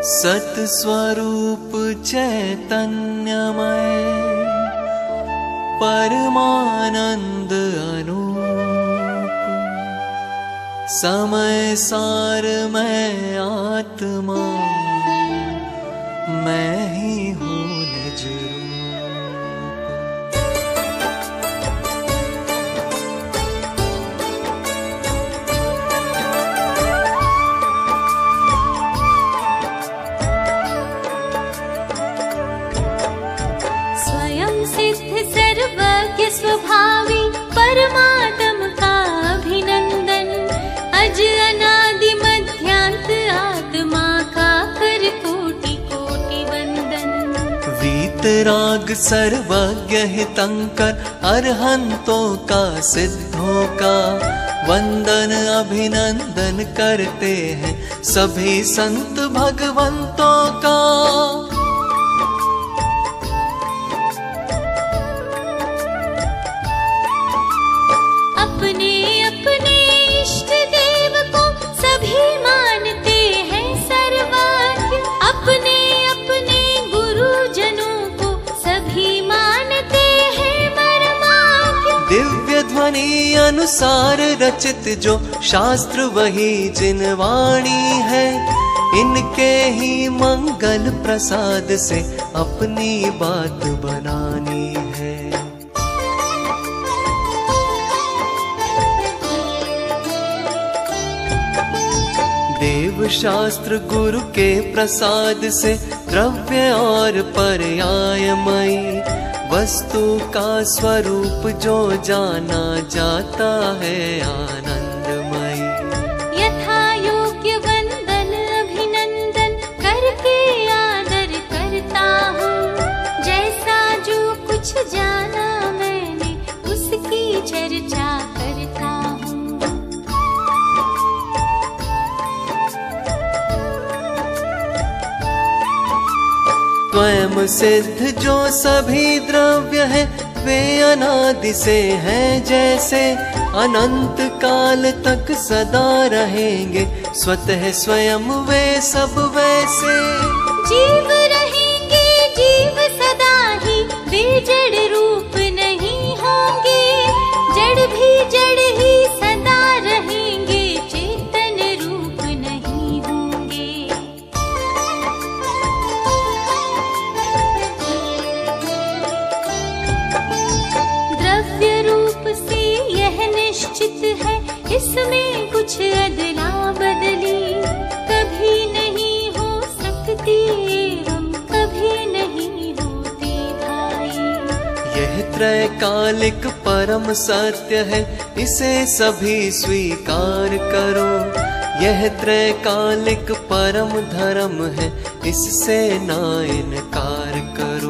सत्स्वरूप चैतन्यमय परमानंद अनूप, समय सार मैं आत्मा, मैं ही हूँ निज रूप। सर्वज्ञ स्वभावी परमात्म का अभिनंदन, अज अनादि मध्यांत आत्मा का कर कोटि कोटि वंदन। वीतराग सर्वज्ञ हितंकर अरहंतों का सिद्धों का, वंदन अभिनंदन करते हैं सभी संत भगवंतों का। ध्वनि अनुसार रचित जो शास्त्र वही जिनवाणी है, इनके ही मंगल प्रसाद से अपनी बात बनानी है। देव शास्त्र गुरु के प्रसाद से द्रव्य और पर्यायमयी, वस्तु का स्वरूप जो जाना जाता है आनंदमयी। यथा योग्य वंदन अभिनंदन करके आदर करता हूँ, जैसा जो कुछ जाना मैंने उसकी चर्चा करता हूँ। स्वयं सिद्ध जो सभी द्रव्य है, वे अनादि से हैं जैसे, अनंत काल तक सदा रहेंगे स्वतः स्वयं वे सब वैसे। जीव रहेंगे जीव सदा ही, वे जड़ रूप नहीं होंगे, जड़ भी जड़ ही सदा रहेंगे, चेतन रूप नहीं होंगे। द्रव्य रूप से यह निश्चित है, इसमें कुछ अदला बदली कभी नहीं हो सकती, एवं कभी नहीं होती भाई। यह त्रैकालिक परम सत्य है, इसे सभी स्वीकार करो। यह त्रैकालिक परम धर्म है, इससे ना इनकार करो।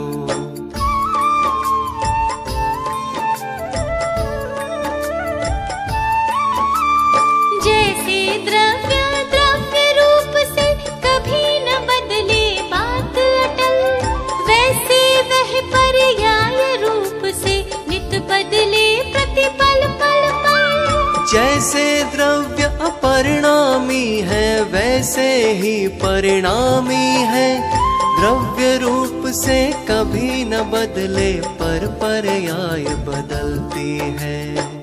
जैसे द्रव्य द्रव्य रूप से कभी न बदले बात अटल, वैसे वह पर्याय रूप से नित बदले प्रतिपल पल पल। जैसे द्रव्य अपरिणामी है, वैसे ही परिणामी है। द्रव्य रूप से कभी न बदले, पर पर्याय बदलती है।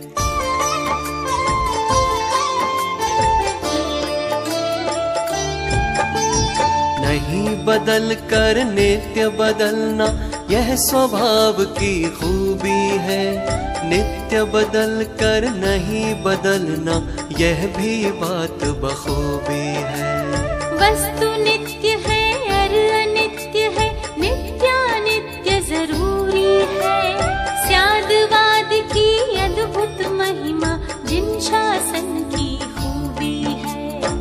नहीं बदल कर नित्य बदलना, यह स्वभाव की खूबी है। नित्य बदल कर नहीं बदलना, यह भी बात बखूबी है। वस्तु नित्य है और अनित्य है, नित्यानित्य जरूरी है। स्यादवाद की अद्भुत महिमा, जिन शासन की खूबी है।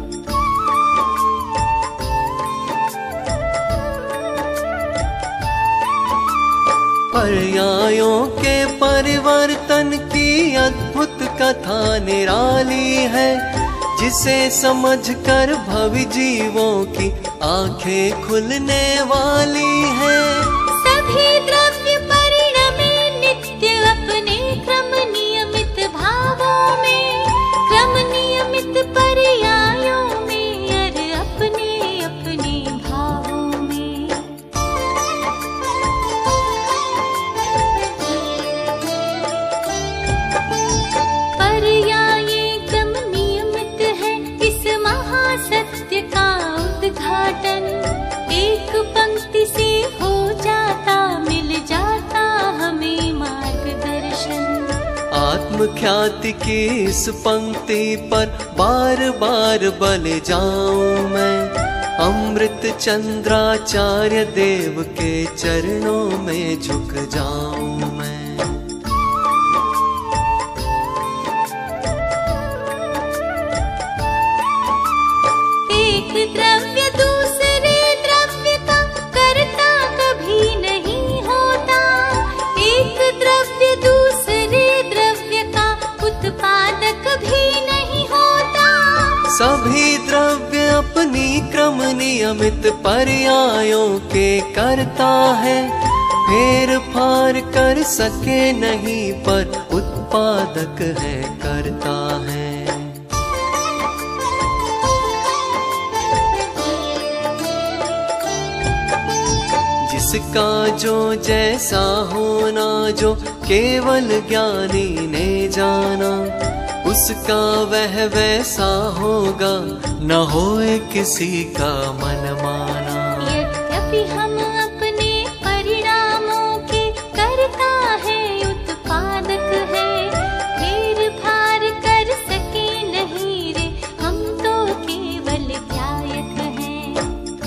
पर्यायों के परिवर्तन की अद्भुत कथा निराली है, जिसे समझकर भवि जीवों की आंखें खुलने वाली है। सभी द्रव्य परिणमे नित्य अपने क्रम नियमित भावों में, क्रम नियमित पर्यायों में, और अपने अपने भाव ख्याति की इस पंक्ति पर बार बार बल जाऊं मैं। अमृत चंद्राचार्य देव के चरणों में झुक जाऊं मैं। एक द्रव्य दूसरे द्रव्य का कर्ता कभी नहीं होता। एक द्रव्य दूसरे द्रव्य का उत्पादक भी नहीं होता। सभी द्रव्य अपनी क्रम नियमित पर्यायों के करता है। फेर फार कर सके नहीं पर उत्पादक है, करता है। जिसका जो जैसा होना जो केवल ज्ञानी ने जाना, उसका वह वैसा होगा, न होए किसी का मन माना। यद्यपि हम अपने परिणामों के करता है, उत्पादक है, फेर फार कर सके नहीं रे, हम तो केवल ध्यायक हैं।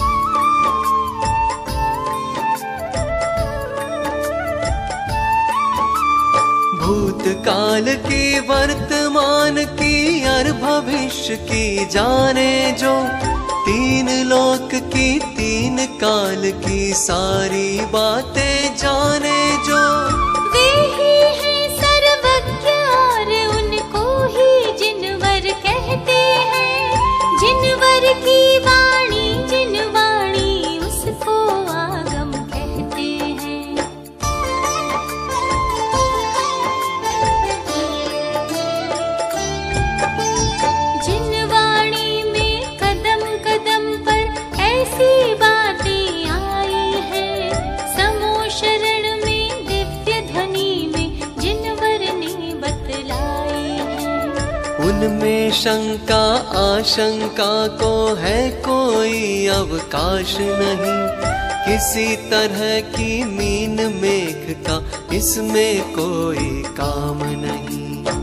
भूतकाल की, वर्तमान की और भविष्य की जाने जो, तीन लोक की तीन काल की सारी बातें जाने जो, वे ही हैं सर्वज्ञ और उनको ही जिनवर कहते हैं। जिनवर की वाणी जिन वाणी उसको आगम कहते हैं। जिन वाणी में कदम कदम पर ऐसी बातें आई हैं, समोशरण में दिव्य ध्वनि में जिनवर ने बतलाई हैं। उनमें शंका आशंका को है कोई अवकाश नहीं। किसी तरह की मीन मेघ का इसमें कोई काम नहीं।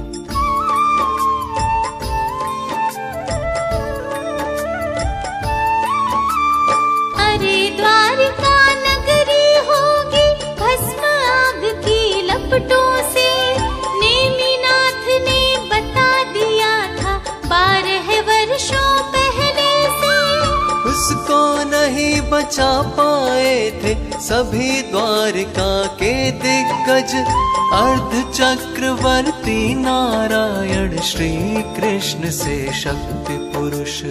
अरे द्वारिका नगरी होगी भस्म आग की लपटों से, नेमिनाथ ने बता दिया था 12 वर्षों पहले से। उसको नहीं बचा पाए थे सभी द्वारिका के दिग्गज, अर्ध चक्रवर्ती नारायण श्री कृष्ण से शक्ति पुरुष।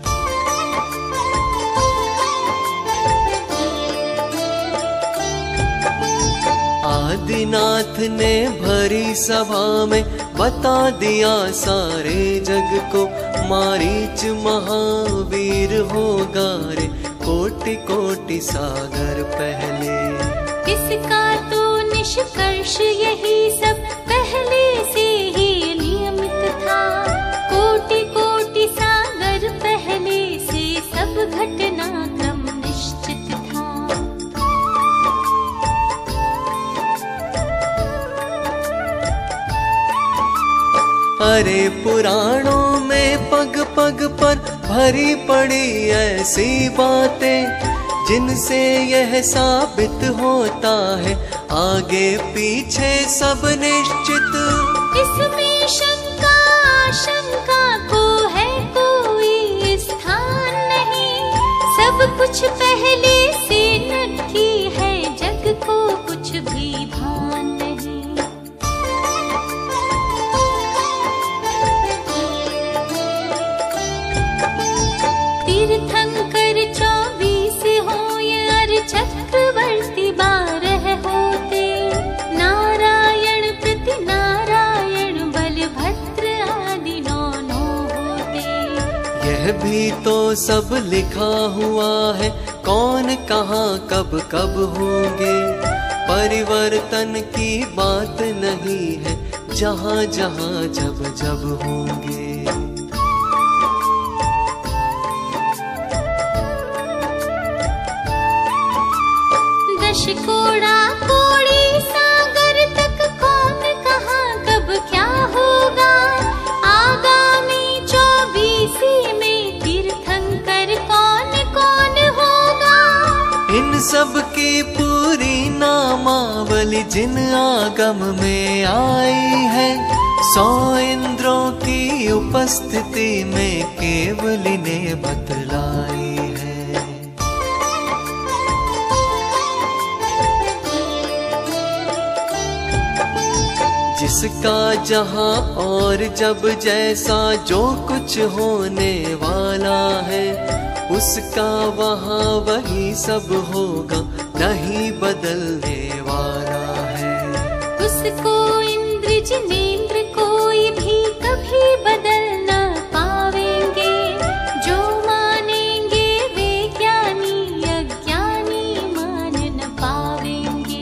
आदिनाथ ने भरी सभा में बता दिया सारे जग को, मारीच महावीर होगा रे कोटि कोटि सागर पहले। इसका तो निष्कर्ष यही सब पहले से ही नियमित था। कोटि कोटि सागर पहले से सब घटनाक्रम निश्चित था। अरे पुराणों में पग पग पर भरी पड़ी ऐसी बातें, जिनसे यह साबित होता है आगे पीछे सब निश्चित। इसमें शंका आशंका को है कोई स्थान नहीं। सब कुछ पहले से नक्की है, जग को कुछ भी भान नहीं। तीर्थंकर 24 हो या चक्रवर्ती 12 होते, नारायण प्रति नारायण बलभद्र आदि 9 होते। यह भी तो सब लिखा हुआ है, कौन कहाँ कब कब होंगे। परिवर्तन की बात नहीं है, जहाँ जहाँ जब जब होंगे। दशकोड़ा कोड़ी सागर तक कौन कहाँ कब क्या हो उन सब की पूरी नामावली जिन आगम में आई है, 100 इंद्रों की उपस्थिति में केवली ने बतलाई है। जिसका जहाँ और जब जैसा जो कुछ होने वाला है, उसका वहाँ वही सब होगा, नहीं बदलने वाला है। उसको इंद्र जिनेंद्र कोई भी कभी बदल न पावेंगे, जो मानेंगे वे ज्ञानी, अज्ञानी मान न पावेंगे।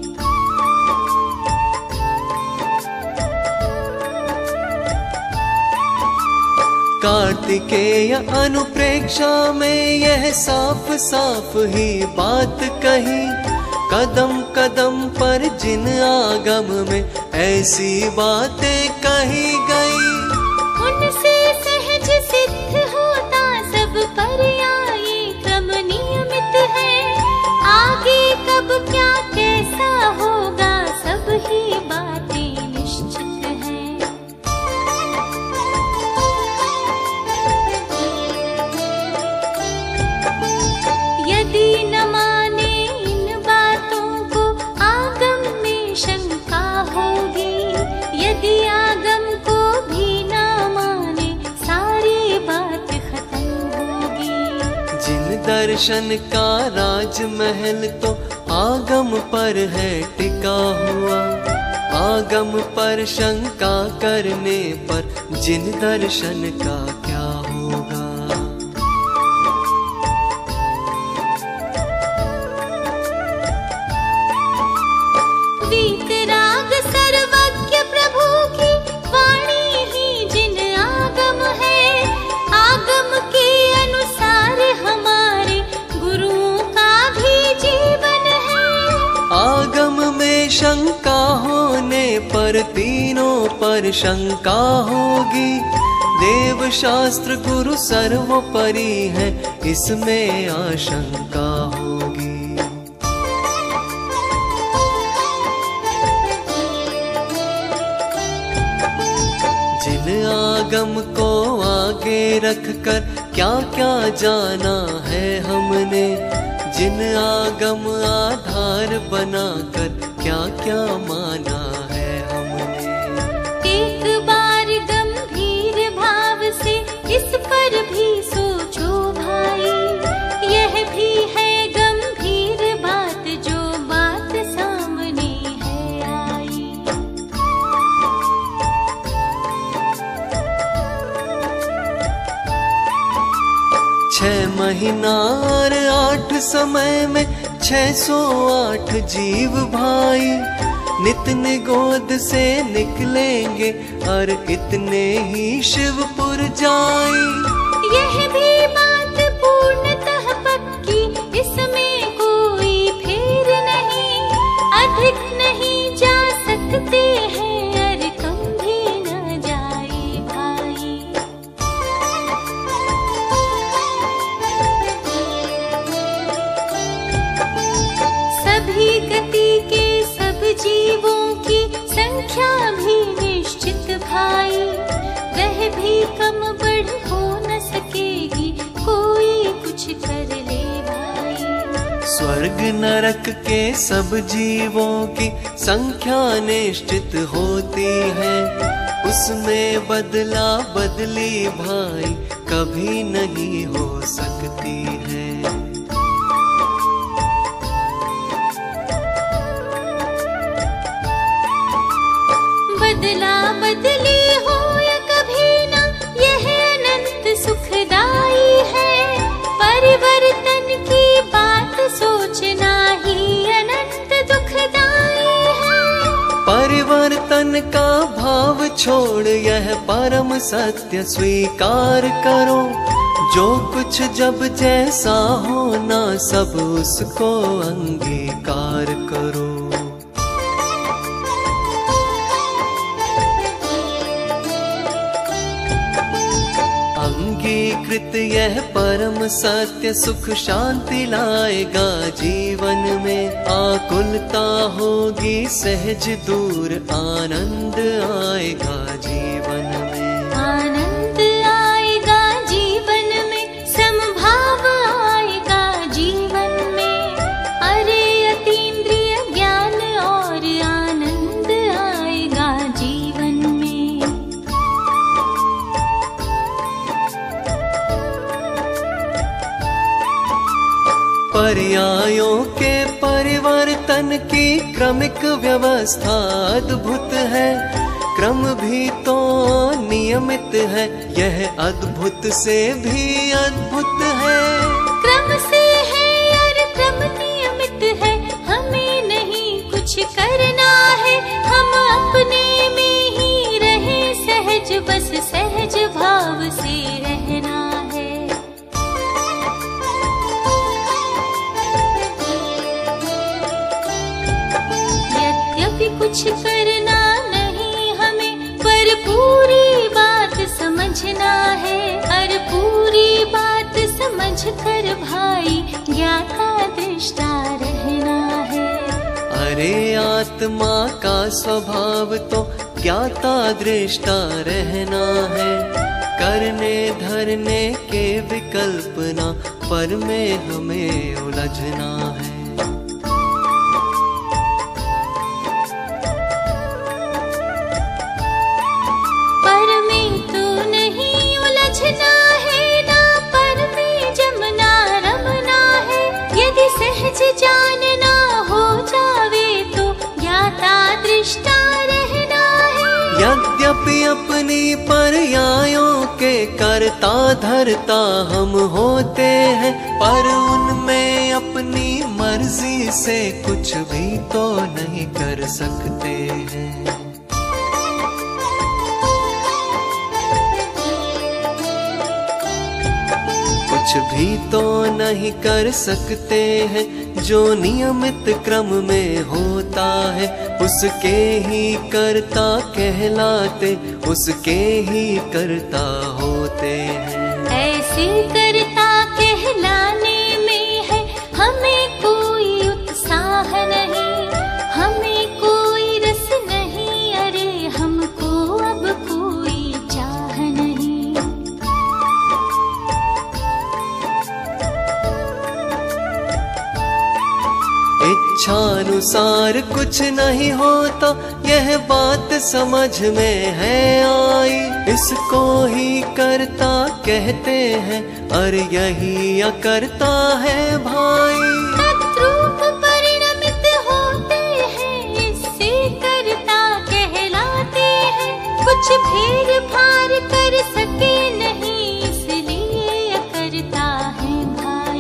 कार्तिकेय अनुप्रेक्षा में यह साफ साफ ही बात कही, कदम कदम पर जिन आगम में ऐसी बातें कही गई। उनसे सहज सिद्ध होता सब पर्यायी क्रम नियमित है, आगे कब क्या कैसा होगा सब ही बातें निश्चित हैं। यदि न माने इन बातों को आगम में शंका होगी, यदि आगम को भी न माने सारी बात खत्म होगी। जिन दर्शन का राजमहल तो आगम पर है टिका हुआ, आगम पर शंका करने पर जिन दर्शन का क्या होगा। वीतराग सर्वज्ञ प्रभु की वाणी ही जिन आगम है, आगम के अनुसार हमारे गुरुओं का भी जीवन है। आगम में शंका होने पर तीनों पर शंका होगी, देव शास्त्र गुरु सर्वोपरि है, इसमें आशंका होगी। जिन आगम को आगे रखकर क्या क्या जाना है हमने, जिन आगम आधार बनाकर क्या क्या माना है हमने। एक बार गंभीर भाव से इस पर भी सोचो भाई, यह भी है गंभीर बात जो बात सामने है आई। 6 महीना और 8 समय में 608 जीव भाई, नित्य गोद से निकलेंगे और इतने ही शिवपुर जाई। यह भी बात पूर्णतः पक्की, इसमें कोई फेर नहीं, अधिक नहीं जा सकते हैं और कम भी न जाए भाई। सभी गति के सब जीवों की संख्या भी निश्चित भाई, वह भी कम बढ़ हो न सकेगी, कोई कुछ कर ले भाई। स्वर्ग नरक के सब जीवों की संख्या निश्चित होती है, उसमें बदला बदली भाई कभी नहीं हो सकती है। बदला बदली हो या कभी न, यह अनंत सुखदाई है, परिवर्तन की बात सोचना ही अनंत दुखदाई है। परिवर्तन का भाव छोड़ यह परम सत्य स्वीकार करो, जो कुछ जब जैसा होना सब उसको अंगीकार करो। कृत यह परम सत्य सुख शांति लाएगा जीवन में। आकुलता होगी सहज दूर, आनंद आएगा जीवन में। आनंद आएगा जीवन में, समभाव आएगा जीवन में। अरे अतीन्द्रिय ज्ञान और आनंद आएगा जीवन में। पर्यायों के परिवर्तन की क्रमिक व्यवस्था अद्भुत है, क्रम भी तो नियमित है, यह अद्भुत से भी अद्भुत है। क्रम से है और क्रम नियमित है, हमें नहीं कुछ करना है, हम अपने में ही रहे सहज, बस सहज भाव से रहना है। यद्यपि कुछ करना नहीं हमें, पर पूरी बात समझना है। और पूरी बात समझ कर भाई ज्ञाता दृष्टा रहना है। अरे आत्मा का स्वभाव तो ज्ञाता दृष्टा रहना है। करने धरने के विकल्पना पर में हमें उलझना है। पर में तो नहीं उलझना है, ना पर में जमना रमना है। यदि सहज जानना हो जावे तो ज्ञाता दृष्टा रहना है। यद्यपि अपनी पर्यायों के करता धरता हम होते हैं, पर उनमें अपनी मर्जी से कुछ भी तो नहीं कर सकते हैं। कुछ भी तो नहीं कर सकते हैं, जो नियमित क्रम में होता है उसके ही कर्ता कहलाते, उसके ही कर्ता होते हैं। ऐसे कर्ता कहलाने में है हमें कोई उत्साह नहीं, हमें कोई रस नहीं, अरे हमको अब कोई चाह नहीं। इच्छानुसार कुछ नहीं होता, यह बात समझ में है आई। इसको ही कर्ता कहते हैं, और यही अकर्ता है भाई। तद्रूप परिणमित होते हैं, इससे कर्ता कहलाते हैं। कुछ फेर फार कर सके नहीं, इसलिए अकर्ता है भाई।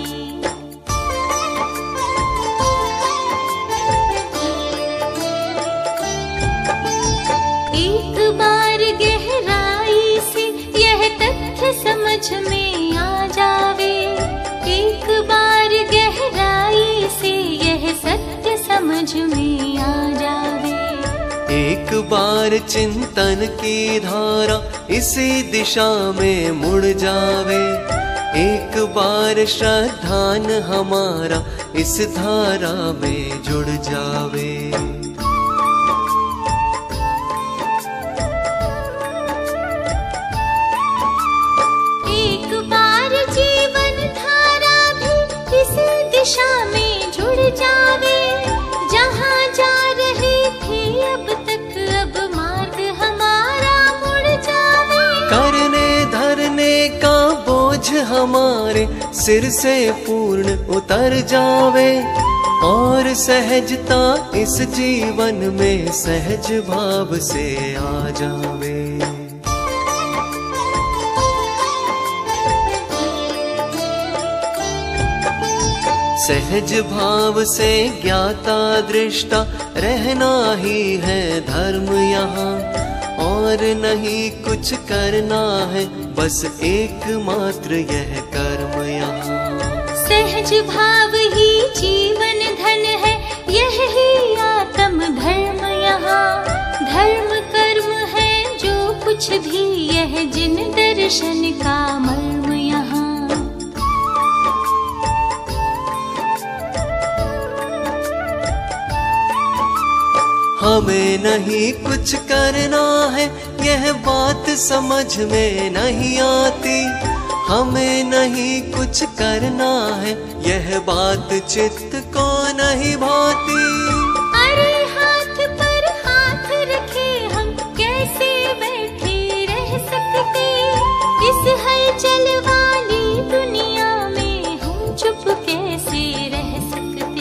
एक बार गहराई से यह तथ्य समझ में आ जावे, एक बार गहराई से यह सत्य समझ में आ जावे। एक बार चिंतन की धारा इसी दिशा में मुड़ जावे, एक बार श्रद्धान हमारा इस धारा में जुड़ जावे। एक बार जीवन धारा भी इस दिशा में जुड़ जावे, जहाँ जा रहे थे अब तक, अब मार्ग हमारा मुड़ जावे। करने धरने का बोझ हमारे सिर से पूर्ण उतर जावे, और सहजता इस जीवन में सहज भाव से आ जावे। सहज भाव से ज्ञाता दृष्टा रहना ही है धर्म यहाँ, और नहीं कुछ करना है, बस एकमात्र यह कर्म यहाँ। सहज भाव ही जीवन धन है, यह ही आत्म धर्म यहाँ। धर्म कर्म है जो कुछ भी, यह जिन दर्शन का मर्म यहाँ। हमें नहीं कुछ करना है, यह बात समझ में नहीं आती। हमें नहीं कुछ करना है, यह बात चित्त को नहीं भाती। अरे हाथ पर हाथ रखे हम कैसे बैठे रह सकते, इस हलचल वाली दुनिया में हम चुप कैसे रह सकते।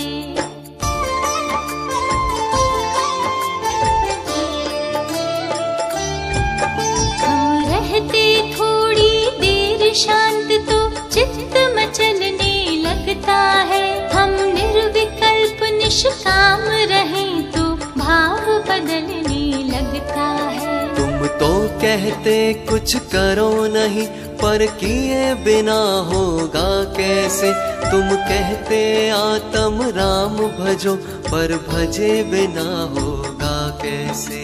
हम रहते थोड़ी देर शांत तो चित्त मचलने लगता है, हम निर्विकल्प निष्काम रहें तो भाव बदलने लगता है। तुम तो कहते कुछ करो नहीं, पर किए बिना होगा कैसे। तुम कहते आत्म राम भजो, पर भजे बिना होगा कैसे।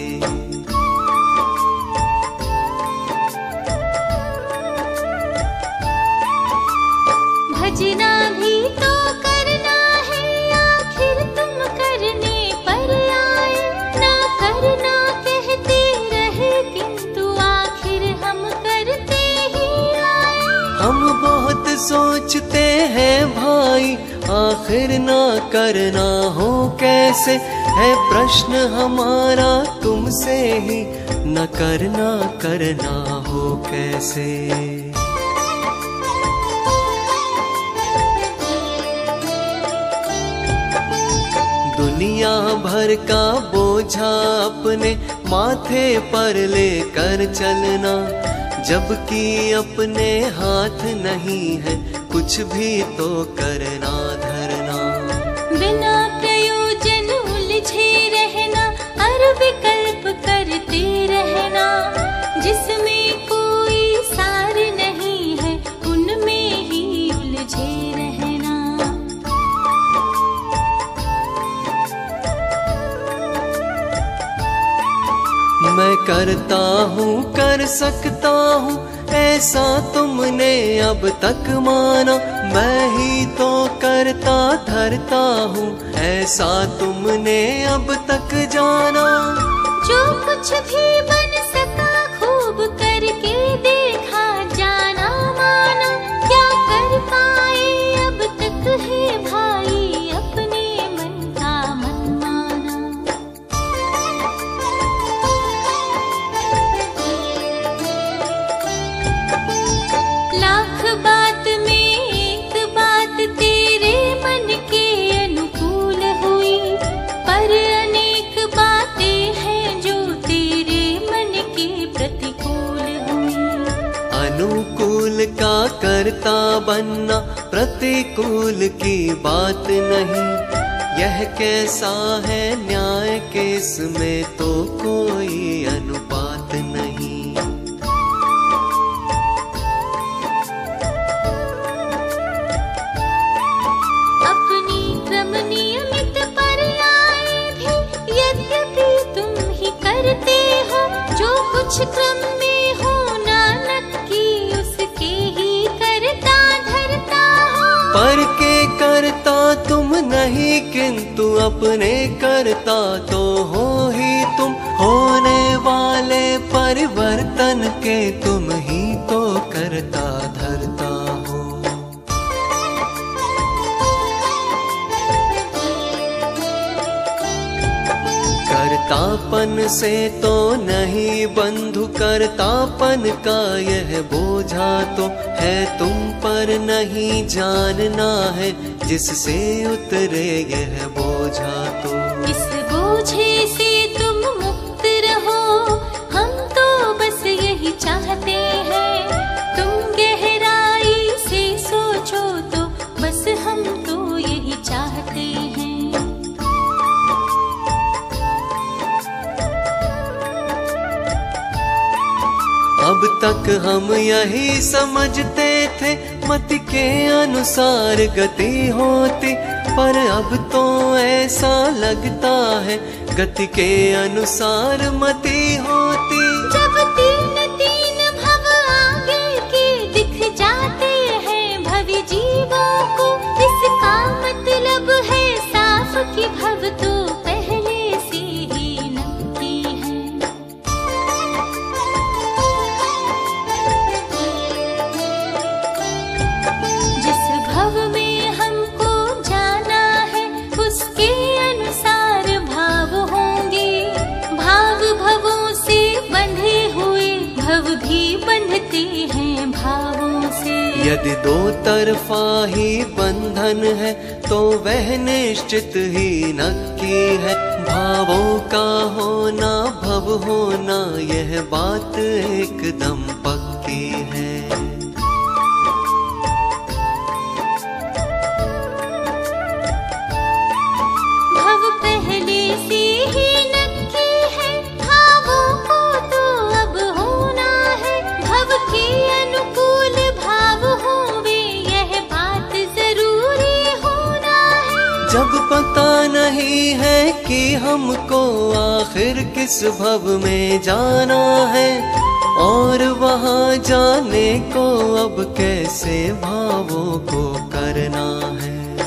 भजना भी तो करना है, आखिर तुम करने पर आए। ना करना कहते रहे, किंतु आखिर हम करते ही आए। हम बहुत सोचते हैं भाई, आखिर ना करना हो कैसे। है प्रश्न हमारा तुमसे ही, न करना हो कैसे। दुनिया भर का बोझा अपने माथे पर लेकर चलना, जबकि अपने हाथ नहीं है कुछ भी तो करना धरना। बिना प्रयोजन उलझे रहना और विकल्प करते रहना, जिसमें कोई सार नहीं है उनमें ही उलझे रहना। मैं करता हूँ कर सकता हूँ, ऐसा तुमने अब तक माना। मैं ही तो करता धरता हूँ, ऐसा तुमने अब तक जाना। जो कुछ भी बन सका खूब करके देखा, जाना माना। क्या कर पाए अब तक है भाई अपने मन का मनमाना। लाख बात में एक बात तेरे मन के अनुकूल हुई, पर अनेक बातें हैं जो तेरे मन के प्रतिकूल हुई। अनुकूल का करता बनना प्रतिकूल की बात नहीं। यह कैसा है न्याय के इसमें तो कोई अनुपात नहीं। अपनी क्रम नियमित पर्याय भी यद्यपि तुम ही करते हो, जो कुछ क्रम में हो नानक की उसके ही करता धरता हो। पर के करता तुम नहीं, किंतु अपने करता तो हो ही तुम। होने वाले परिवर्तन के तुम ही तो करता धरता हो। करतापन से तो नहीं बंधु, करतापन का यह बोझा तो है तुम पर नहीं। जानना है जिससे उतरे यह बोझा तो। इस बोझे से तुम मुक्त रहो, हम तो बस यही चाहते हैं। तुम गहराई से सोचो तो बस हम तो यही चाहते हैं। अब तक हम यही समझते थे मति के अनुसार गति होती, पर अब तो ऐसा लगता है गति के अनुसार मति होती। जब तीन तीन भव आगे के दिख जाते हैं भवि जीवों को, इसका मतलब है साफ कि भव तो पहले से ही न यदि दो तरफा ही बंधन है तो वह निश्चित ही नक्की है। भावों का होना भव होना यह बात एकदम पक्की है। भव पहले से ही नक्की है, भावों को तो अब होना है। भव के अनुकूल भाव होवे यह बात जरूरी होना है। जब पता नहीं है कि हमको आखिर किस भव में जाना है, और वहाँ जाने को अब कैसे भावों को करना है।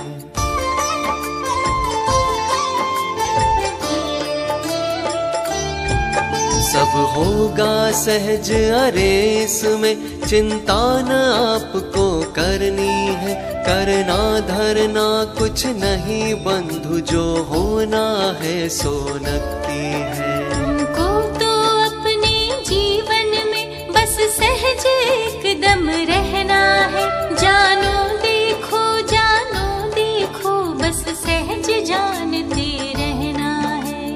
सब होगा सहज, अरे इसमें चिंता न आपको करनी है। करना धरना कुछ नहीं बंधु, जो होना है सो नक्की है। हमको तो अपने जीवन में बस सहज एकदम रहना है। जानो देखो बस सहज जानते रहना है।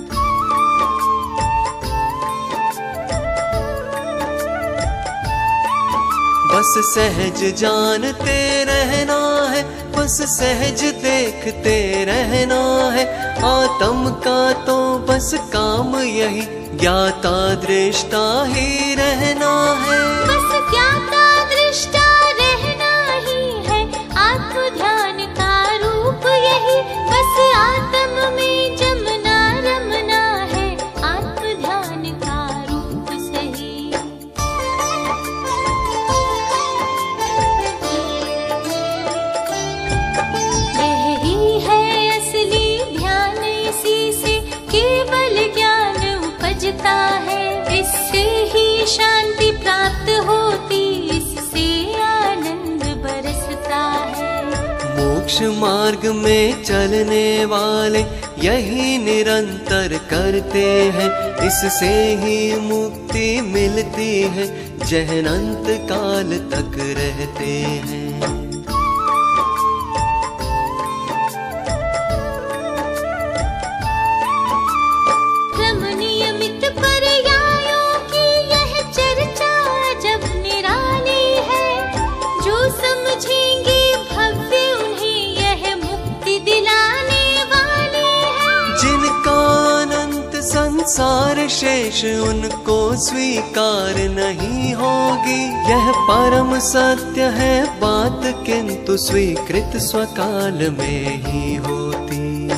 बस सहज जानते रहना है, बस सहज देखते रहना है। आत्म का तो बस काम यही ज्ञाता दृष्टा ही रहना है। बस ज्ञाता दृष्टा रहना ही है, आत्म ध्यान का रूप यही। बस आत्म में जमना रमना है, आत्म ध्यान का रूप सही। यही है असली ध्यान, इसी से केवल ज्ञान उपजता है। इससे ही शांति प्राप्त होती, इससे आनंद बरसता है। मोक्ष मार्ग में चलने वाले यही निरंतर करते हैं, इससे ही मुक्ति मिलती है, जहनंत काल तक रहते हैं। क्रम नियमित पर्यायों की यह चर्चा जब निराली है। जो समझेंगे भव्य उन्हें यह मुक्ति दिलाने वाली है। जिनका अनंत संसार शेष उनको स्वीकार नहीं होगी, यह परम सत्य है बात, किंतु स्वीकृत स्वकाल में ही होती।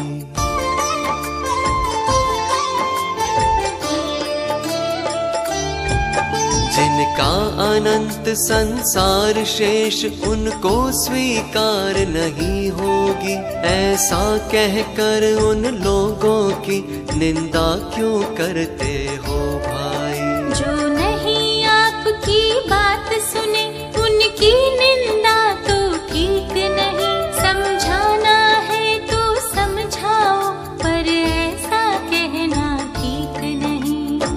जिनका अनंत संसार शेष उनको स्वीकार नहीं होगी, ऐसा कहकर उन लोगों की निंदा क्यों करते हो भाई। जो नहीं आपकी बात सुने उनकी निंदा तो ठीक नहीं। समझाना है तो समझाओ, पर ऐसा कहना ठीक नहीं।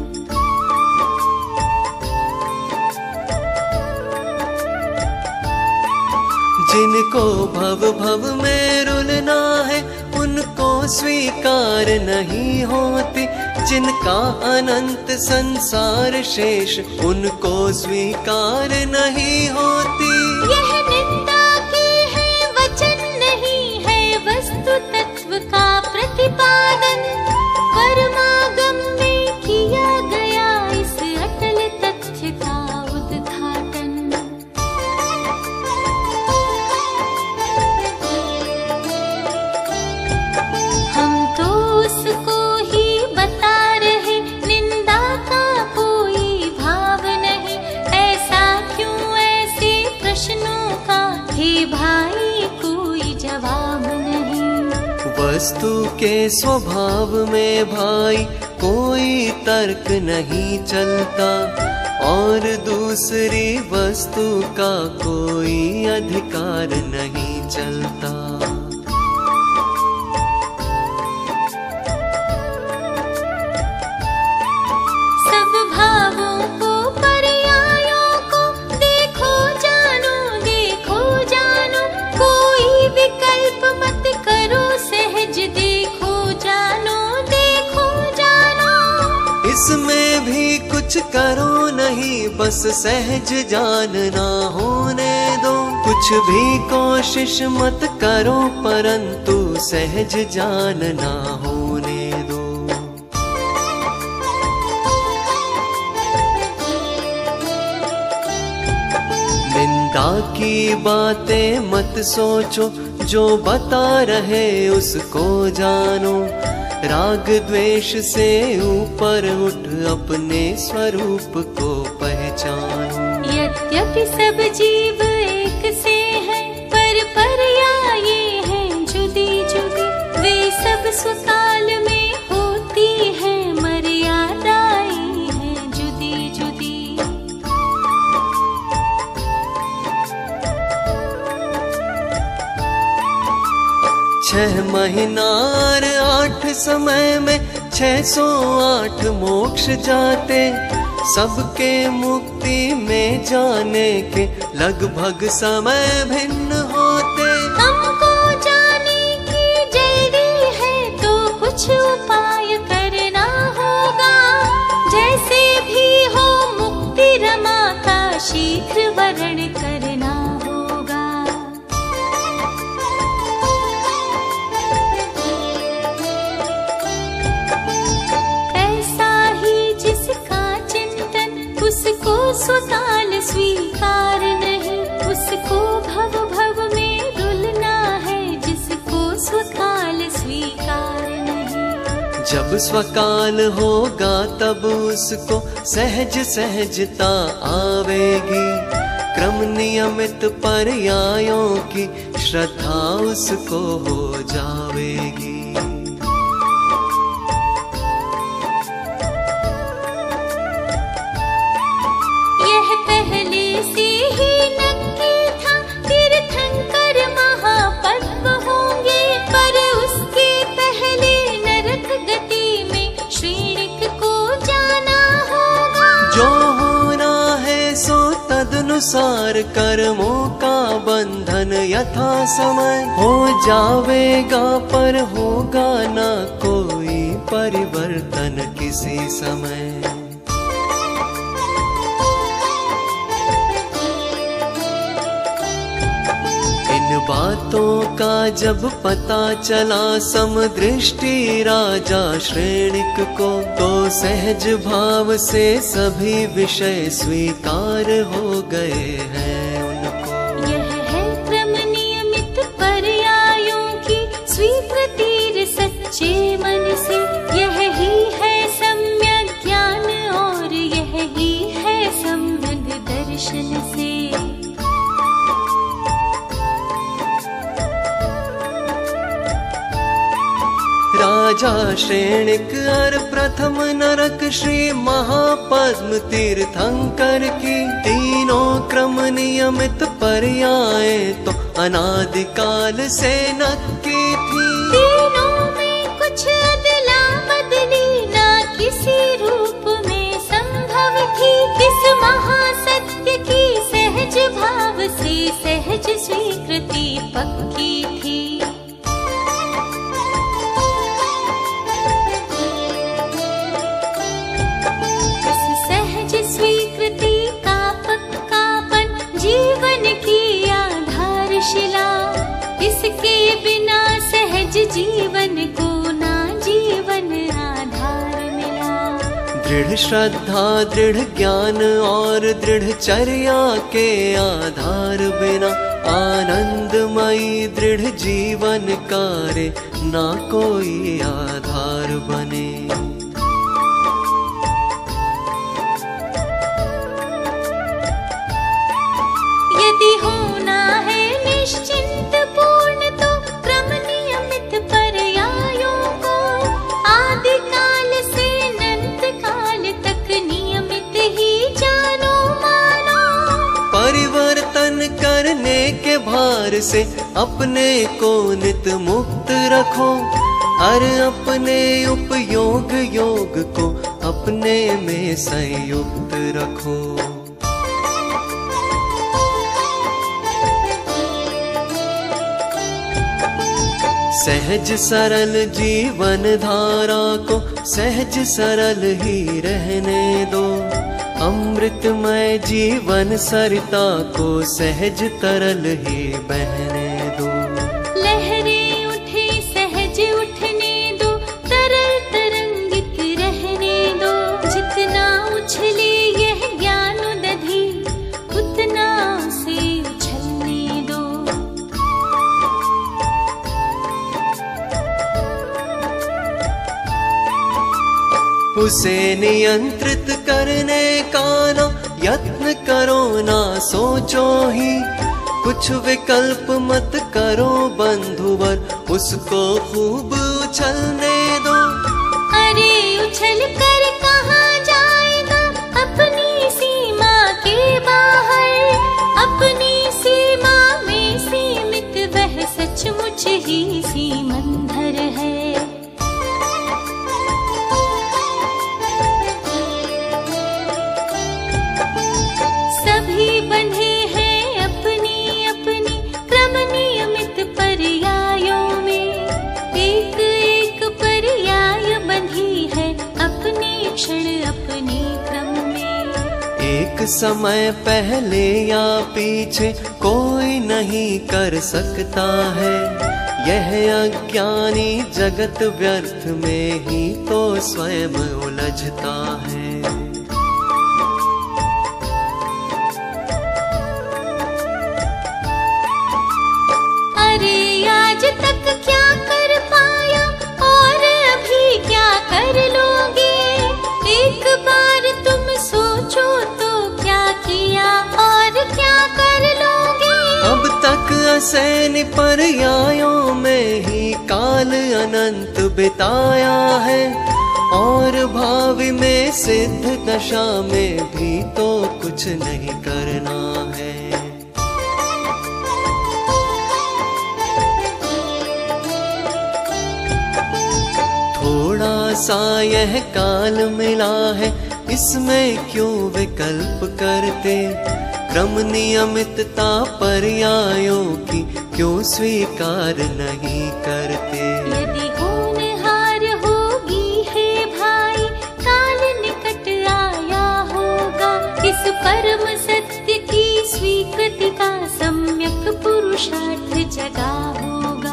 जिनको भव भव में रुलना है उनको स्वीकार नहीं होती, जिनका अनंत संसार शेष उनको स्वीकार नहीं होती। यह निंदा की है वचन नहीं है वस्तु तत्व का प्रतिपादन। परमागम में किया गया इस अटल तथ्य का उद्घाटन। हम तो उसको ही बता रहे, निंदा का कोई भाव नहीं। ऐसा क्यों, ऐसे प्रश्नों का हे भाई कोई जवाब नहीं। वस्तु के स्वभाव में भाई कोई तर्क नहीं चलता, और दूसरी वस्तु का कोई अधिकार नहीं चलता। सब भावों को पर्यायों को देखो जानो करो नहीं, बस सहज जानना होने दो। कुछ भी कोशिश मत करो, परंतु सहज जानना होने दो। निंदा की बातें मत सोचो, जो बता रहे उसको जानो। राग द्वेष से ऊपर उठ अपने स्वरूप को पहचानो। यद्यपि सब जीव एक से हैं, पर पर्याय हैं जुदी जुदी। वे सब स्वकाल में होती हैं, मर्यादाएं हैं जुदी जुदी। 6 महीना और 8 समय में 608 मोक्ष जाते। सबके मुक्ति में जाने के लगभग समय भिन्न होते। हमको जाने की जल्दी है तो कुछ उपाय करना होगा। जैसे भी हो मुक्ति रमा का शीघ्र वर्ण करना होगा। ऐसा ही जिसका चिंतन उसको स्वकाल स्वीकार नहीं। उसको भव भव में रुलना है, जिसको स्वकाल स्वीकार नहीं। जब स्वकाल होगा तब उसको सहज सहजता आवेगी। क्रम नियमित पर्यायों की श्रद्धा उसको हो जावेगी। यह पहले से ही नक्की था, तीर्थंकर महापद्म होंगे। पर उसके पहले नरक गति में श्रीनिक को जाना होगा। जो होना है सो तदनुसार कर्मों का बंधन यथा समय हो जावेगा। पर होगा ना कोई परिवर्तन किसी समय। इन बातों का जब पता चला समदृष्टि राजा श्रेणिक को, तो सहज भाव से सभी विषय स्वीकार हो गए हैं उनको। यह है क्रम नियमित पर्यायों की स्वीकृति सच्चे मन से। यह ही है सम्यक ज्ञान और यह ही है सम्यक दर्शन से। राजा श्रेणिक और प्रथम नरक श्री महापद्म तीर्थंकर की तीनों क्रम नियमित पर्याय तो अनादिकाल से नक्की थी। तीनों में कुछ अदला बदली ना किसी रूप में संभव थी। इस महासत्य की सहज भाव से सहज स्वीकृति पक्की थी। स्वीकृति का पक्कापन जीवन की आधारशिला। इसके बिना सहज जीवन को ना जीवन आधार मिला। दृढ़ श्रद्धा दृढ़ ज्ञान और दृढ़ चर्या के आधार बिना आनंदमयी दृढ़ जीवन कार्य ना कोई आधार बने। यदि होना है निश्चिंत पूर्ण तो क्रम नियमित पर्यायों को आदि काल से अनंत काल तक नियमित ही जानो मानो। परिवर्तन करने के भार से अपने को नित मुक्त रखो और अपने उपयोग योग को अपने में संयुक्त रखो। सहज सरल जीवन धारा को सहज सरल ही रहने दो। अमृतमय जीवन सरिता को सहज तरल ही बहने दो। लहरें उठे सहज उठने दो, तरल तरंगित रहने दो। जितना उछले यह ज्ञान दधी, उतना उसे उछलने दो। उसे नियंत्रित करने का ना यत्न करो, ना सोचो ही कुछ विकल्प मत करो बंधुवर, उसको खूब उछलने दो। अरे उछल कर कहाँ जाएगा अपनी सीमा के बाहर, अपनी सीमा में सीमित वह सचमुच ही सीमंधर है। सभी बंधे हैं अपनी अपनी क्रम नियमित पर्यायों में, एक एक पर्याय बंधी है अपने क्षण अपने क्रम में। एक समय पहले या पीछे कोई नहीं कर सकता है, यह अज्ञानी जगत व्यर्थ में ही तो स्वयं उलझता है। अरे आज तक क्या कर पाया और अभी क्या कर लोगे, एक बार तुम सोचो तो क्या किया और क्या कर लोगे। अब तक असैन्य पर्यायों में ही काल अनंत बिताया है, और भावी में सिद्ध दशा में भी तो कुछ नहीं करना है। थोड़ा सा यह काल मिला है, इसमें क्यों विकल्प करते, क्रम नियमितता पर्यायों की क्यों स्वीकार नहीं करते। यदि होनहार होगी है भाई, काल निकट आया होगा, इस परम सत्य की स्वीकृति का सम्यक पुरुषार्थ जगा होगा।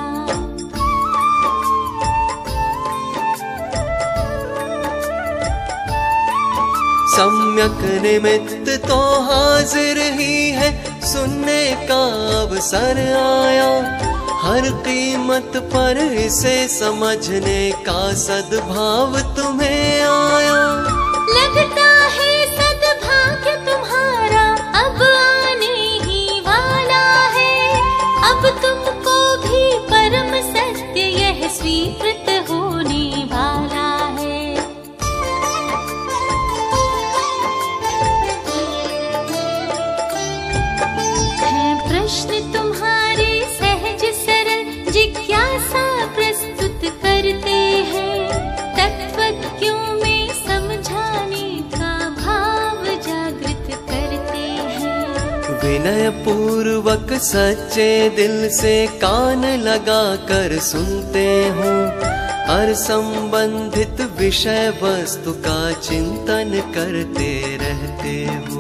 सम्यक निमित्त तो हाजिर ही है, सुनने का अवसर आया, हर कीमत पर इसे समझने का सद्भाव तुम्हें आया। लगता है सद्भाग्य तुम्हारा अब आने ही वाला है, अब तुमको भी परम सत्य यह स्वीकृत होने वाला है। प्रश्न तुम्हारे सहज सरल जिज्ञासा प्रस्तुत करते हैं, तत्वज्ञों में समझाने का भाव जागृत करते हैं। विनय पूर्वक सच्चे दिल से कान लगा कर सुनते हो, हर संबंधित विषय वस्तु का चिंतन करते रहते हो।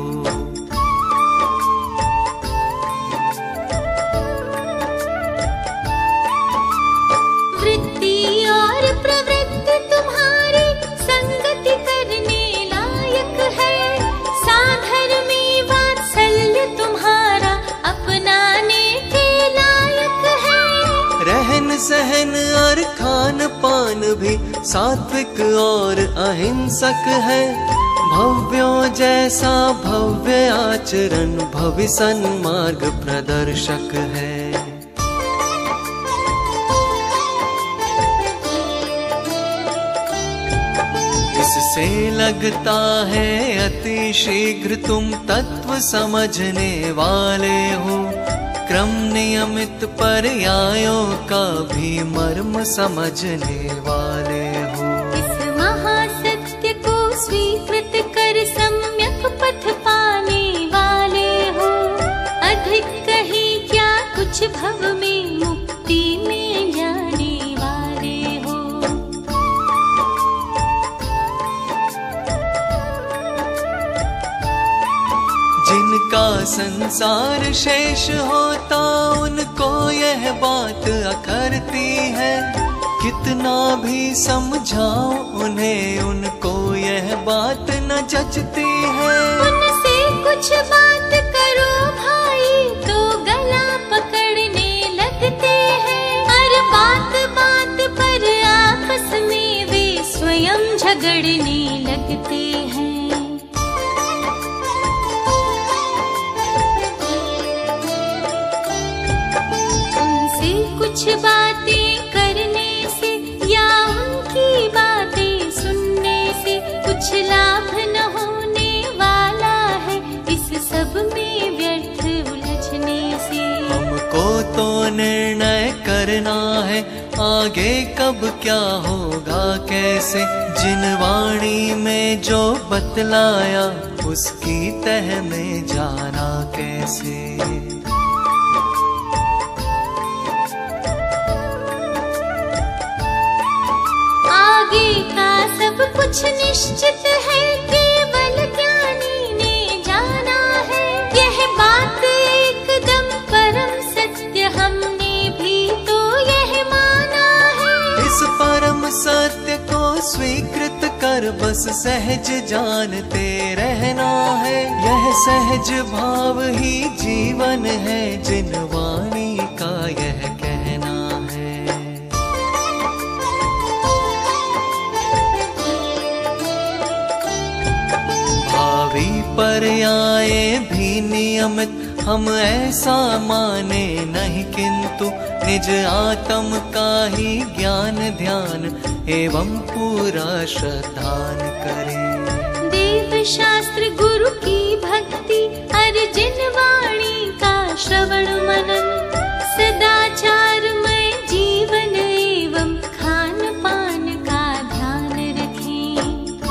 वृत्ति और प्रवृत्ति तुम्हारी संगति करने लायक है, साधर्मी वात्सल्य तुम्हारा अपनाने के लायक है। रहन सहन और खान पान भी सात्विक और अहिंसक है, भव्यों जैसा भव्य आचरण भवि सन्मार्ग प्रदर्शक है। इससे लगता है अति शीघ्र तुम तत्व समझने वाले हो, क्रम नियमित पर्यायों का भी मर्म समझने वाले हो। इस महासत्य को स्वीकृत कर सम्यक पथ पाने वाले हो, अधिक कहीं क्या कुछ भव में मुक्ति में जाने वाले हो। संसार शेष होता उनको यह बात अखरती है। कितना भी समझाओ उन्हें उनको यह बात न जचती है। उनसे कुछ बात करो भाई तो गला पकड़ने लगते हैं। हर बात बात पर आपस में वे स्वयं झगड़ने लगते हैं। उनसे कुछ बातें करने से या उनकी बातें सुनने से कुछ लाभ न होने वाला है। इस सब में व्यर्थ उलझने से हमको तो निर्णय करना है आगे कब क्या होगा कैसे। जिन वाणी में जो बतलाया उसकी तह में जाना कैसे। आगे का सब कुछ निश्चित है, केवल ज्ञानी ने जाना है। यह बात एकदम परम सत्य हमने भी तो यह माना है। इस परम सत्य को स्वीकृत कर बस सहज जानते रहना है। यह सहज भाव ही जीवन है जिन वाणी का यह कहना है। भावी पर्याय भी नियमित हम ऐसा माने नहीं, किंतु निज आत्म का ही ज्ञान ध्यान एवं पूरा श्रद्धान करें। देव शास्त्र गुरु की भक्ति अर्जुन वाणी का श्रवण मनन, सदाचार में जीवन एवं खान पान का ध्यान रखें।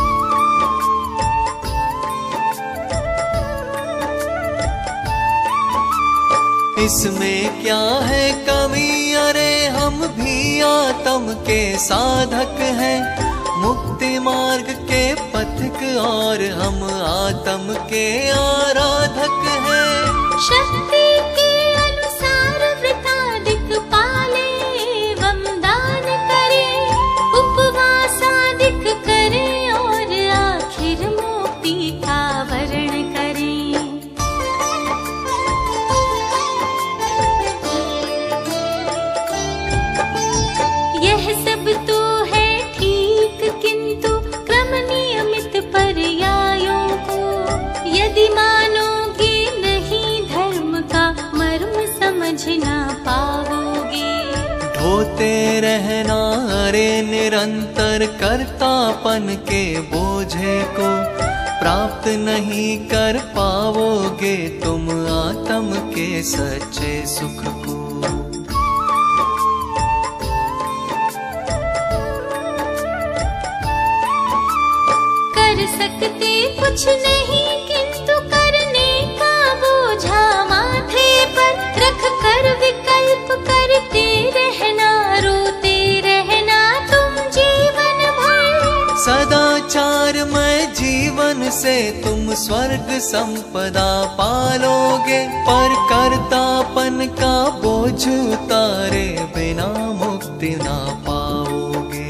इसमें क्या है कमी, अरे हम भी आत्म के साधक हैं। मुक्ति मार्ग के पथिक और हम आत्म के आराधक हैं। शक्ति के अनुसार व्रतादिक पाले एवं दान करें, उपवास आदिक करें और आखिर मुक्ति का वर्ण करें। यह सब तो है ठीक, किंतु क्रम नियमित पर्यायों को यदि मानोगे नहीं धर्म का मर्म समझ ना पाओगे। ढोते रहना अरे निरंतर कर्तापन के बोझे को, प्राप्त नहीं कर पाओगे तुम आत्म के सच्चे सुख को। कर सकते कुछ नहीं, किंतु करने का बोझा माथे पर रख कर विकल्प करते रहना, रोते रहना तुम जीवन भर। सदाचार में जीवन से तुम स्वर्ग संपदा पालोगे, पर कर्तापन का बोझ उतारे बिना मुक्ति ना पाओगे।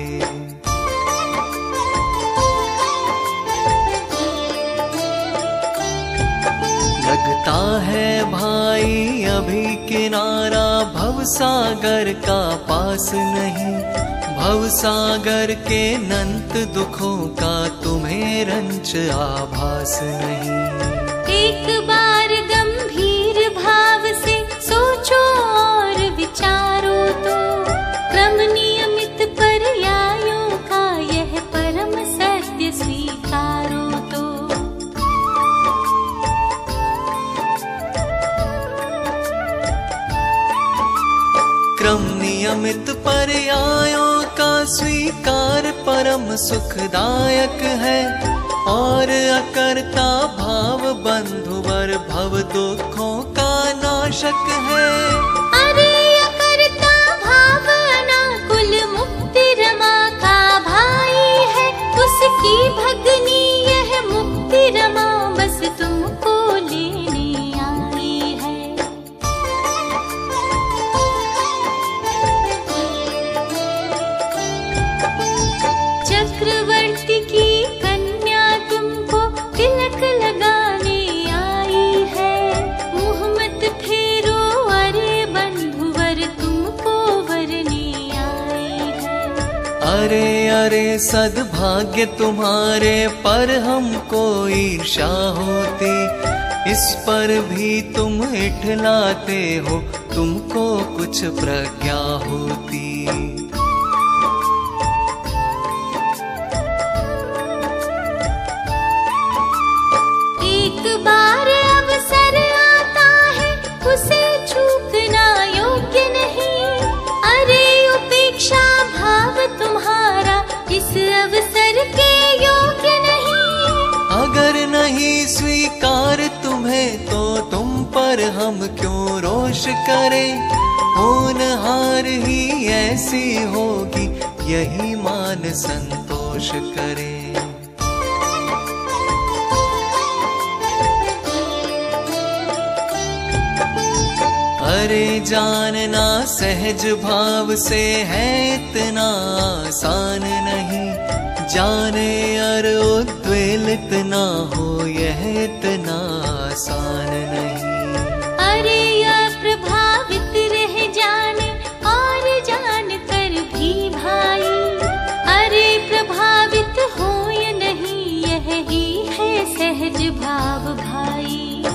लगता है भाई अभी किनारा भवसागर का पास नहीं। भवसागर के अनंत दुखों का तुम्हें रंच आभास नहीं। एक बार गंभीर भाव से सोचो और विचारो तो, क्रम नियमित पर्यायों का यह परम सत्य स्वीकारो तो। क्रम नियमित पर्यायों का स्वीकार परम सुखदायक है, और अकर्ता भाव बंधुवर भव दुखों का नाशक है। अरे अकर्ता भाव अनाकुल मुक्ति रमा का भाई है, उसकी भगनी यह मुक्ति रमा बस तुमको लेने आई। अरे अरे सद्भाग्य तुम्हारे, पर हमको ईर्ष्या होती। इस पर भी तुम इठलाते हो, तुमको कुछ प्रज्ञा होती। एक बार अवसर आता है, उसे चूकना योग्य नहीं। अरे उपेक्षा भाव तुम्हारा इस अवसर के योग्य नहीं। अगर नहीं स्वीकार तुम्हें तो तुम पर हम क्यों रोष करें। होनहार ही ऐसी होगी, यही मान संतोष करे। अरे जानना सहज भाव से है, इतना आसान नहीं। जाने अर उद्वेलित ना हो, यह इतना आसान नहीं। अरे अप्रभावित रह जाने और जान कर भी भाई। अरे प्रभावित हो या नहीं, यह ही है सहज भाव भाई।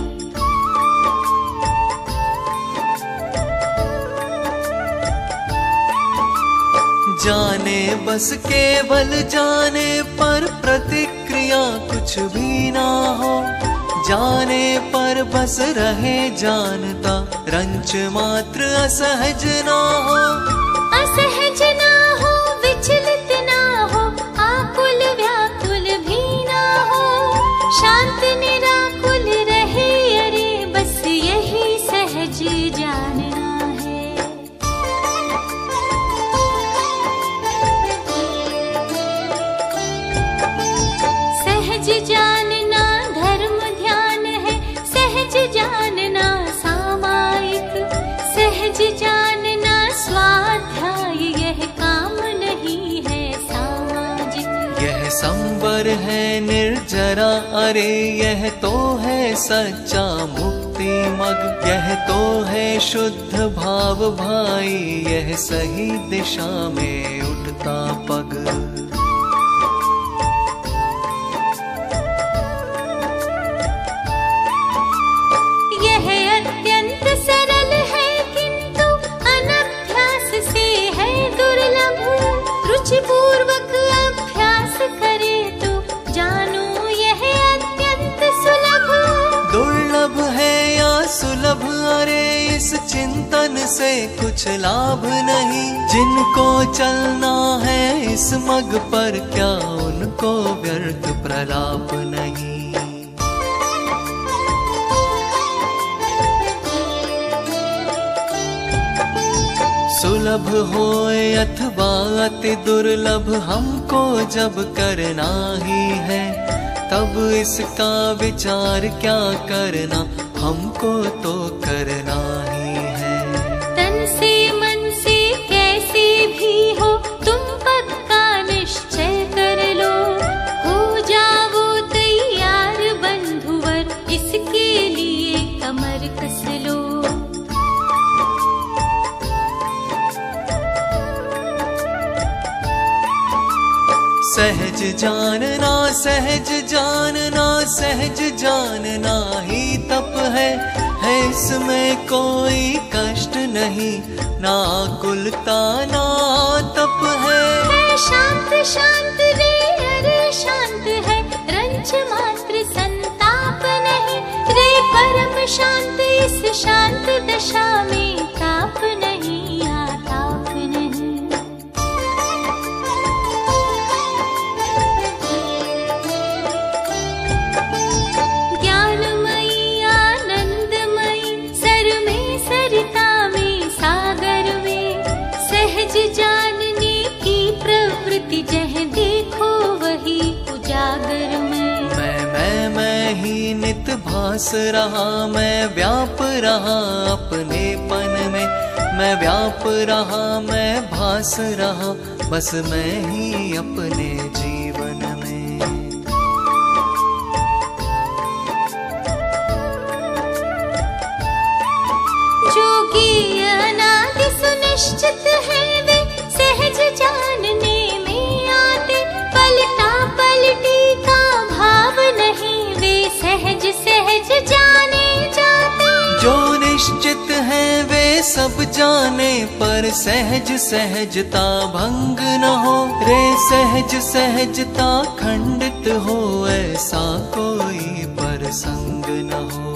जाने बस केवल जाने पर प्रतिक्रिया कुछ भी ना हो। जाने पर बस रहे जानता, रंच मात्र असहज ना हो। असहज ना हो, विचलित ना हो, आकुल व्याकुल भी ना हो। शांत निराकुल रहे, अरे बस यही सहज जानना है। सहज जानना धर्म ध्यान है, सहज जानना सामायिक। सहज जानना स्वाध्याय, यह काम नहीं है सामाजिक। यह संवर है निर्जरा, अरे यह तो है सच्चा मुक्ति मग। यह तो है शुद्ध भाव भाई, यह सही दिशा में उठता पग। यह अत्यंत सरल है, किंतु अनभ्यास से है दुर्लभ। रुचिपूर्वक अभ्यास करे तो जानो यह अत्यंत सुलभ। दुर्लभ है या सुलभ, अरे इस चिंतन से कुछ लाभ नहीं। जिनको चलना है इस मग पर, क्या उनको व्यर्थ प्रलाप नहीं। सुलभ होए अथवा अति दुर्लभ, हमको जब करना ही है, तब इसका विचार क्या करना, हमको तो करना ही है। तन से मन से कैसे भी हो, तुम पक्का निश्चय कर लो। हो जाओ तैयार बंधुवर, इसके लिए कमर कस लो। सहज जानना, सहज जानना, सहज जानना ही तप है। इसमें कोई कष्ट नहीं, ना कुलता ना तप है। शांत शांत रे, अरे शांत है, रंच मात्र संताप नहीं। रे परम शांत, इस शांत दशा में ताप नहीं, आताप नहीं। ज्ञानमयी आनंदमयी, सर में सरिता में सागर में। सहज जानने की प्रवृत्ति, जह देखो वही उजागर में। मैं ही नित भास रहा, मैं व्याप रहा अपनेपन में। मैं व्याप रहा, मैं भास रहा, बस मैं ही अपने जीवन में। जोगी अनादि सुनिश्चित है वे, सहज जानने में सब जाने पर सहज सहजता भंग न हो रे, सहज सहजता खंडित हो, ऐसा कोई प्रसंग न हो।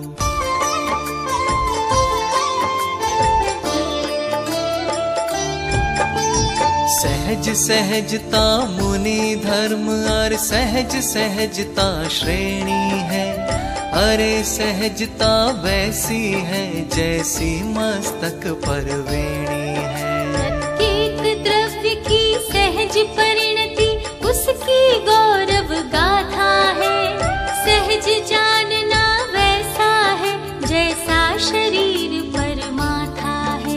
सहज सहजता मुनि धर्म और सहज सहजता श्रेणी है, अरे सहजता वैसी है जैसी मस्तक पर वेणी है। प्रत्येक द्रव्य की सहज परिणति उसकी गौरव गाथा है, सहज जानना वैसा है जैसा शरीर पर माथा है।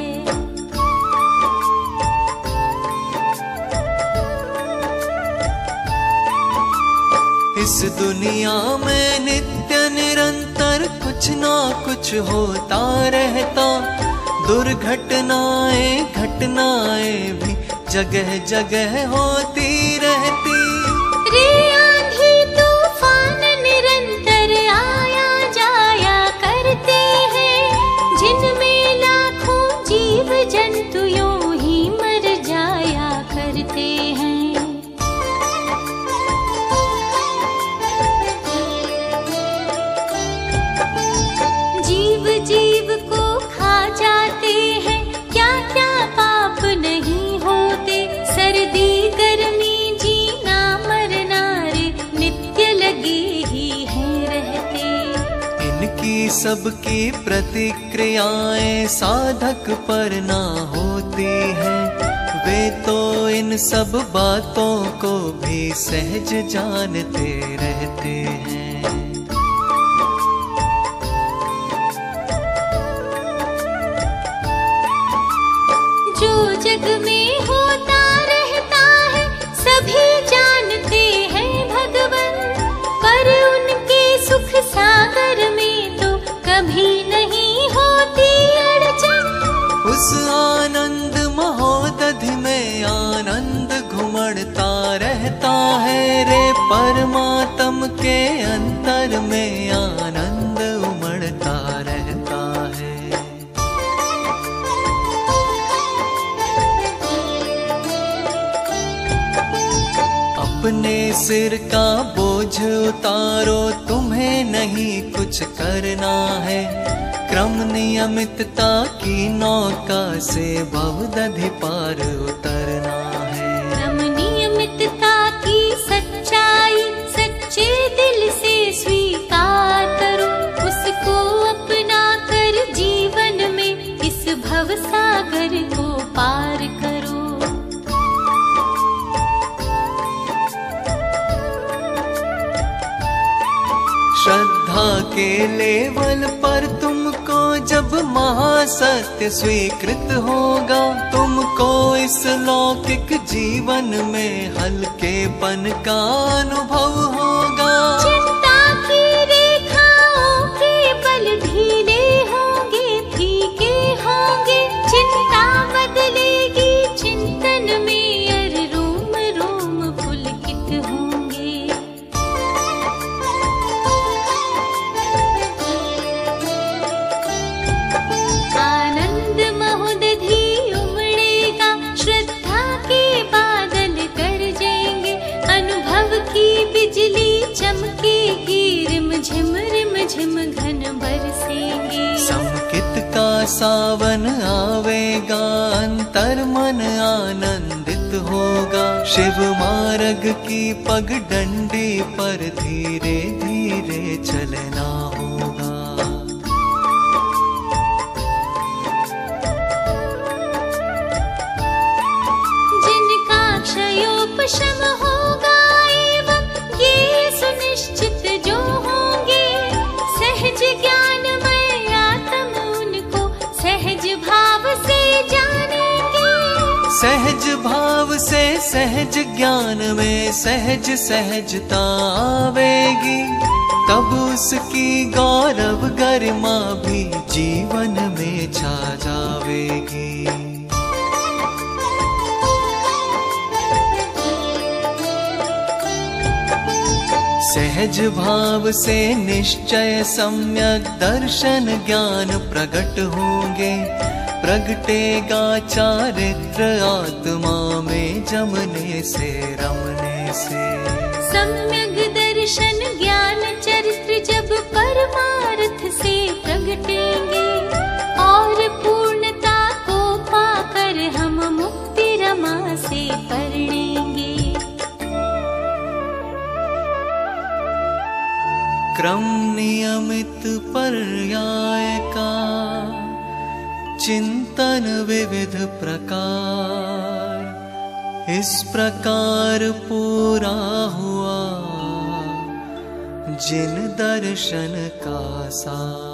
इस दुनिया में नित्य निरंतर कुछ ना कुछ होता रहता, दुर्घटनाएं घटनाएं भी जगह जगह होती रहती। रे आंधी तूफान निरंतर आया जाया करते हैं, जिनमें लाखों जीव जंतु यूं ही मर जाया करते हैं। जीव जीव को खा जाते हैं, क्या क्या पाप नहीं होते। सर्दी गर्मी जीना मरना रे नित्य लगे ही हैं रहते। इनकी सबकी प्रतिक्रियाएं साधक पर ना होती हैं, वे तो इन सब बातों को भी सहज जानते रहते हैं। जग में होता रहता है सभी जानते हैं भगवन, पर उनके सुख सागर में तो कभी नहीं होती अड़चन। उस आनंद महोदधि में आनंद घुमड़ता रहता है रे, परमात्म के अंतर में आनंद उमड़ता रहता है। अपने सिर का बोझ उतारो, तुम्हें नहीं कुछ करना है, क्रम नियमितता की नौका से भवदधि पार उतरना है। क्रम नियमितता की सच्चाई सच्चे दिल से स्वीकार करो, उसको अपना कर जीवन में इस भव सागर को पार करो। श्रद्धा के लेवल पर तुमको जब महासत्य स्वीकृत होगा, तुमको इस लौकिक जीवन में हल्केपन का अनुभव होगा। चिंता की रेखाओं के बल ढीले होंगे, फीके होंगे, चिंता बदलेगी चिंतन में, अर रोम रोम पुलकित होंगे। आनंद महोदधि उमड़ेगा, श्रद्धा के बादल गरजेंगे, अनुभव की बिजली चमकेगी, रिम झिम घन बरसेंगे। संकित का सावन आवेगा, अंतर मन आनंदित होगा, शिव मार्ग की पगडंडी पर धीरे धीरे चलना होगा। जिनका क्षयोपशम होगा एवं ये सुनिश्चित जो होंगे, सहज ज्ञानमय आत्म उनको सहज भाव से जानेंगे। सहज भाव से सहज ज्ञान में सहज सहजता आवेगी, तब उसकी गौरव गरिमा भी जीवन में छा जावेगी। सहज भाव से निश्चय सम्यक दर्शन ज्ञान प्रकट होंगे, प्रगटेगा चारित्र आत्मा में जमने से रमने से। सम्यक दर्शन ज्ञान चरित्र जब परमार्थ से प्रगटेंगे और पूर्णता को पाकर हम मुक्ति रमा से परिणेंगे। क्रम नियमित पर्याय का चिंतन विविध प्रकार, इस प्रकार पूरा हुआ जिन दर्शन का सार।